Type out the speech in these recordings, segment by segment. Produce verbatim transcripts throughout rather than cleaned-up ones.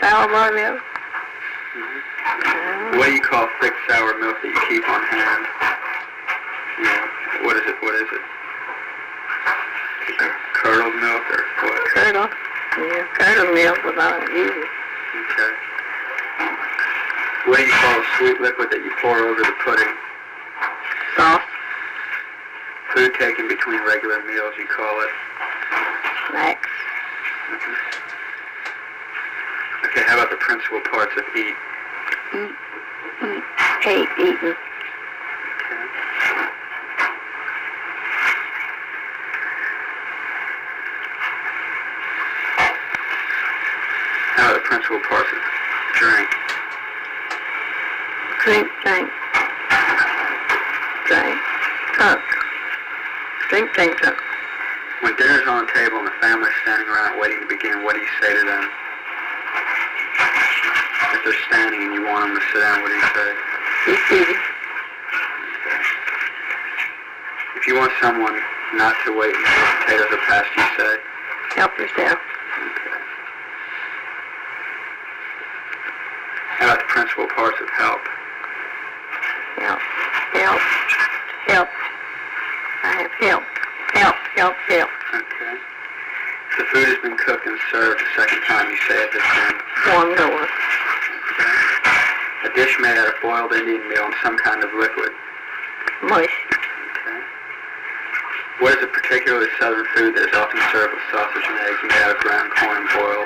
sour buttermilk. Mm-hmm. What do you call thick sour milk that you keep on hand? Yeah. What is it? What is it? Curdled milk or what? Curdle. Yeah, curdled milk without easy. Okay. What do you call a sweet liquid that you pour over the pudding? Sauce. Food taken between regular meals, you call it? Snacks. Mm-hmm. Okay, how about the principal parts of eat? Eat. Eat. Ate. Eaten. Okay. How are the principal parts of drink? Drink, drink. Drink. Drunk. Drink, drink, drunk. When dinner's on the table and the family's standing around waiting to begin, what do you say to them? If they're standing and you want them to sit down, what do you say? Be seated. Okay. If you want someone not to wait until the potatoes are passed, you say? Help yourself. Okay. How about the principal parts of help? Help. Help. Help. I have help. Help. Help. Help. Okay. If the food has been cooked and served the second time, you say it has been Warmed over. okay. A dish made out of boiled Indian meal and some kind of liquid. Moist. Okay. What is a particularly southern food that is often served with sausage and eggs made out of ground corn and boiled?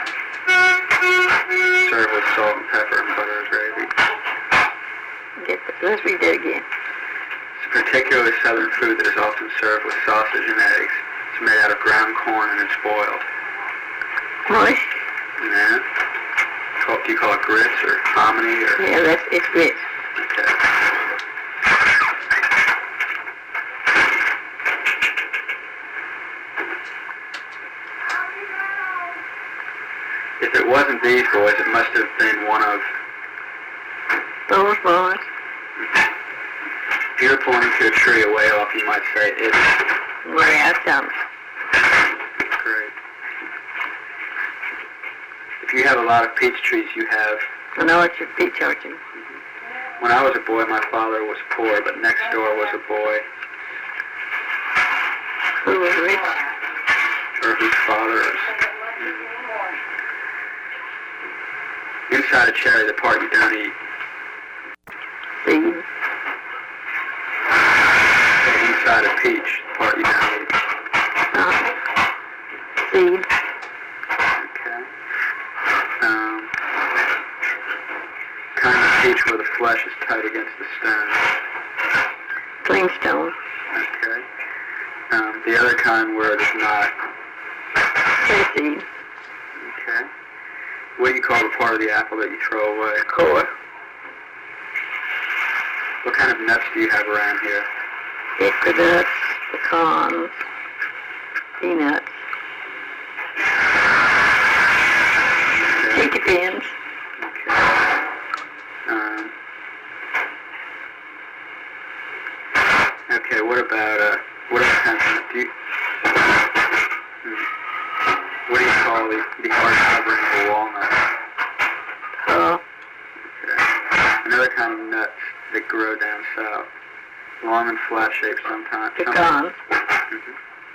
Served with salt and pepper and butter or gravy. Get the, let's read that again. It's a particularly southern food that is often served with sausage and eggs. It's made out of ground corn and it's boiled. Moist. Yeah. Call, do you call it grits or hominy or? Yeah, that's it's grits. Okay. If it wasn't these boys, it must have been one of Those boys. If you're pointing to a tree a way off, you might say it's Way out some. great. If you have a lot of peach trees, you have. I know it's your peach orchard. When I was a boy, my father was poor, but next door was a boy, Who was rich? or whose father is. Inside a cherry, the part you don't eat. Seed. Inside a peach, the part you don't eat. Uh, seed. Okay. Um, kind of peach where the flesh is tight against the stone. Clingstone. Okay. Um, the other kind where it is not. Tree seed. Okay. What do you call the part of the apple that you throw away? Core. What kind of nuts do you have around here? Hickory nuts. Pecans. Peanuts. Okay. Pinky pins. Okay. Um, okay, what about, uh, what other kinds of, do you, hmm, what do you call the, the hard covering of a walnut? Uh, Okay. Another kind of nuts that grow down south. Long and flat shaped sometimes. pecans. Mm-hmm.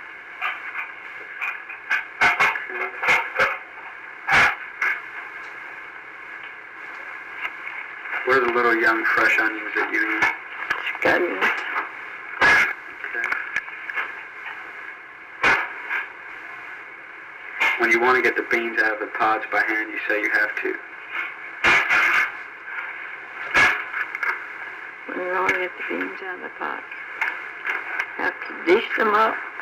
What are the little young fresh onions that you eat? Scallions. Okay. When you want to get the beans out of the pods by hand, you say you have to. When you want to get the beans out of the pot, have to dish them up